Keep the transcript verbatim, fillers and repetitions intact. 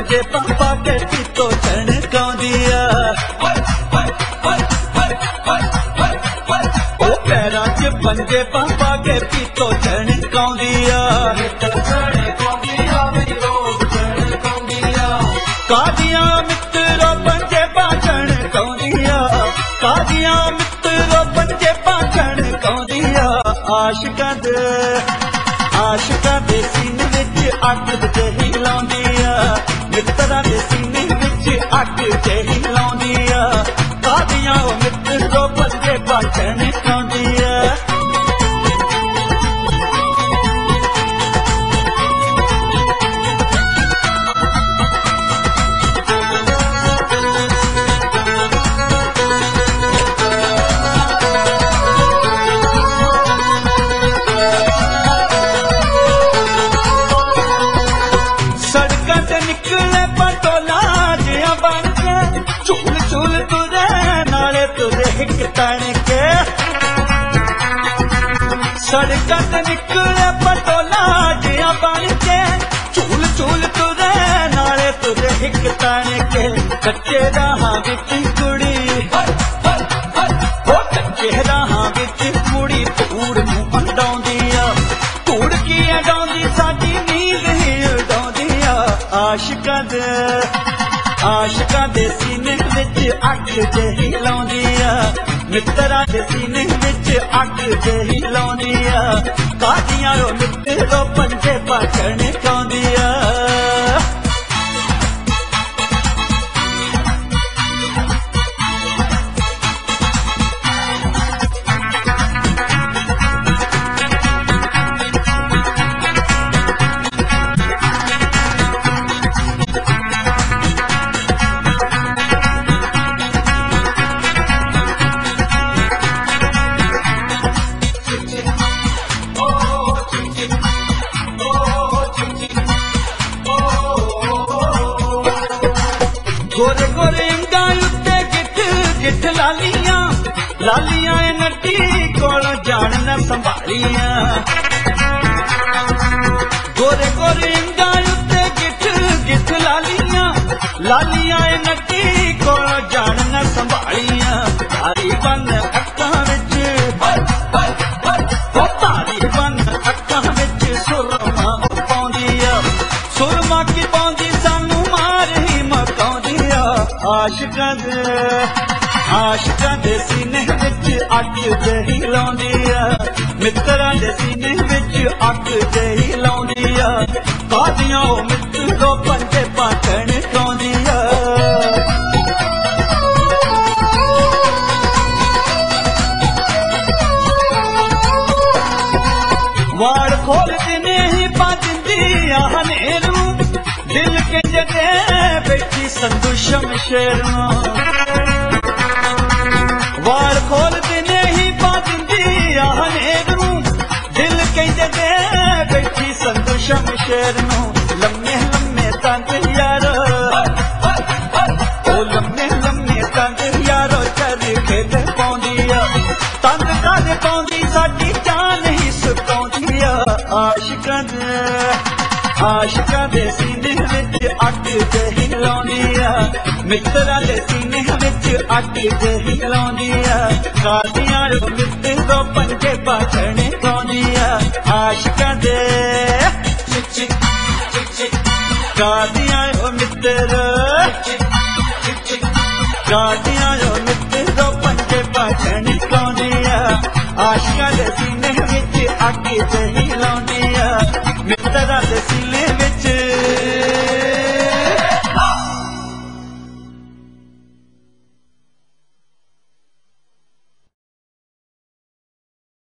पंजे पापा के पीतो छणकाउंदिया ओ पैरां च पंजे पापा के पीतो छणकाउंदिया कादियां मित्रो पंजे पाछण कौंदिया कादियां मित्रो पंजे पाछण कौंदिया आशिकां दे आशिकां दे सीने विच अग जही लाउंदिया मित्रा दे सीने विच अग जही लाउंदिया कादियां मित्रो पंजे पाछण कौंदिया निकले पटोला जिया बन के झूल झूल तुरे नाले तुरे हिक तन के सड़क ते निकले पटोला जिया बन के झूल झूल तुरे नाले तुरे हिक तन के कच्चे राहां विच कुड़ी ओ कच्चे राहां विच कुड़ी धूड़ नूं अंडाउंदिया धूड़ की अंडाउंदी साडी नींद ही उडाउंदिया आशिकां दे आशिकां दे सीने विच अग जही लाउंदिया मित्रा दे सीने विच अग जही लाउंदिया कादियां रो मित्रो पंजे पाछण कौंदिया गोरे गोरे अंगां उत्ते गिठ गिठ लालियां लालियां नटी कोलों जान न संभालियां गोरे गोरे अंगां उत्ते गिठ गिठ लालियां लालियां नटी कोलों जान न संभालियां तारी बन अक्खां विच ओ तारी बन अक्खां विच सुरमा पाउंदिया सुरमा की पाउंदी सानू मार ही मकाउंदिया आशिकां दे आशिकां दे सीने विच अग जही लाउंदिया मित्रा दे सीने विच अग जही लाउंदिया कादियां मित्रो पंजे पाछण कौंदिया वाड़ खोल दिने ही पाजंदी हनेरू दिल के जगह बैठी संधू शमशेरू वाड़ खोल दिने ही पाजंदी हनेरू दिल के जगह बैठी संधू शमशेरू लम्हे लम्हे तंग यारो ओ लम्हे लम्हे तंग यारो चर खेद पाउंदिया तंग कादे पाउंदी साडी जान ही सुकाउंदिया आशिकां दे आशिकां दे सीने विच अग जही लाउंदिया मित्रा दे सीने विच अग जही लाउंदिया कादियां रो मित्रो पंजे पाछण कौंदिया आशिकां दे कादियां रो मित्रो कादियां रो मित्रो पंजे पाछण कौंदिया आशिकां दे सीने विच अग जही लाउंदिया मित्रा दे सीने